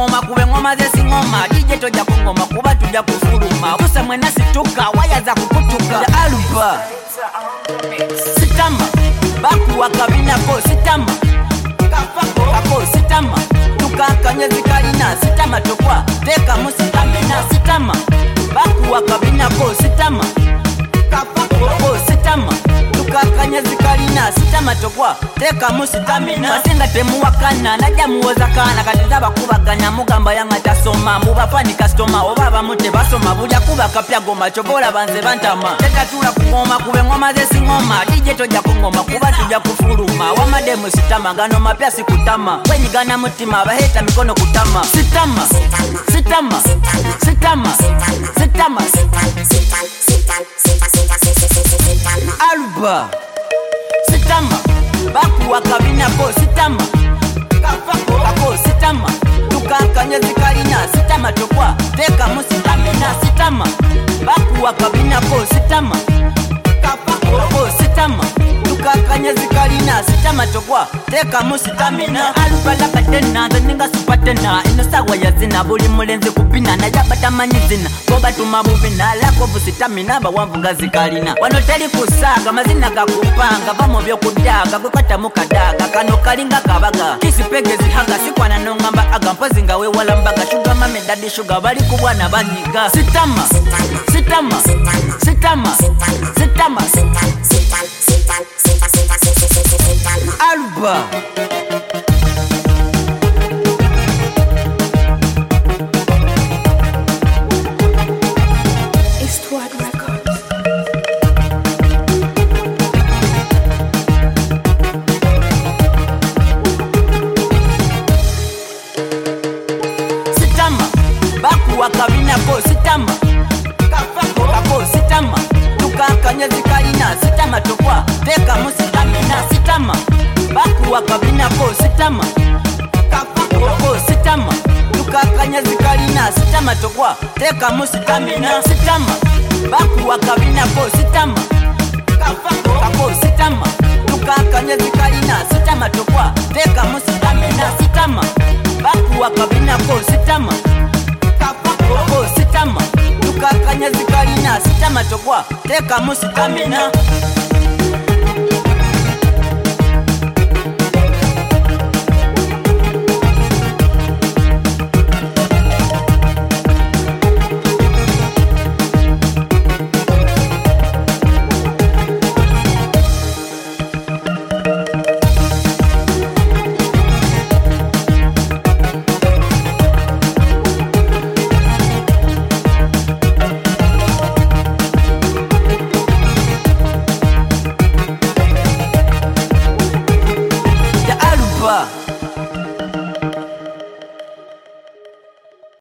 kukoma kube ngoma zesingoma DJ toja kungoma kuba tuja kufuruma kusa mwena situka waya za kukutuka ya Aluba sitama baku wakabina ko sitama kako sitama tukakanye zikalina sitama tokwa teka musitamina sitama baku wakabina ko sitama kako sitama tukakanye zikalina sitama tokwa teka musitamina masenga temu wakana naja muoza kana katizaba kubaganya mugamba yanga tasoma mubafani customer obaba mute basoma bulya kuba kapya goma chobola banze bantama teka tula kungoma kube ngoma zesingoma DJ toja kungoma kuba tuja kufuruma wamademu sitama gano mapya sikutama wenyigana mutima baheta mikono kutama sitama sitama sitama sitama Aluba sitama baku wakabina ko sitama kako sitama tukakanye zikalina sitama tokwa teka musitamina sitama baku wakabina ko sitama kako sitama tukakanye zikalina sitama tokwa teka musitamina Aluba lakatena zeninga supatena ino sawa ya zina buli mulenzi kupina na jabata manyizina koba tumabubina lako busitamina bawamvuga zikalina wanoteli kusaga mazina gakupanga bamo byo kudaga gukata mukadaga kano kalinga kabaga kisipege zihaga sikwana nongamba agampozi ngawe wala mbaga sugar mame daddy sugar bali kubwana banyiga sitama sitama sitama sitama Aluba wakabina ko sitama kako sitama tukakanye zikalina sitama tokwa teka musitamina sitama baku wakabina ko sitama kako sitama tukakanye zikalina sitama tokwa teka musitamina sitama baku wakabina ko sitama kako sitama tukakanye zikalina sitama tokwa teka musitamina sitama baku wakabina ko sitama kako sitama tukakanye zikalina sitama tokwa teka musitamina Aluba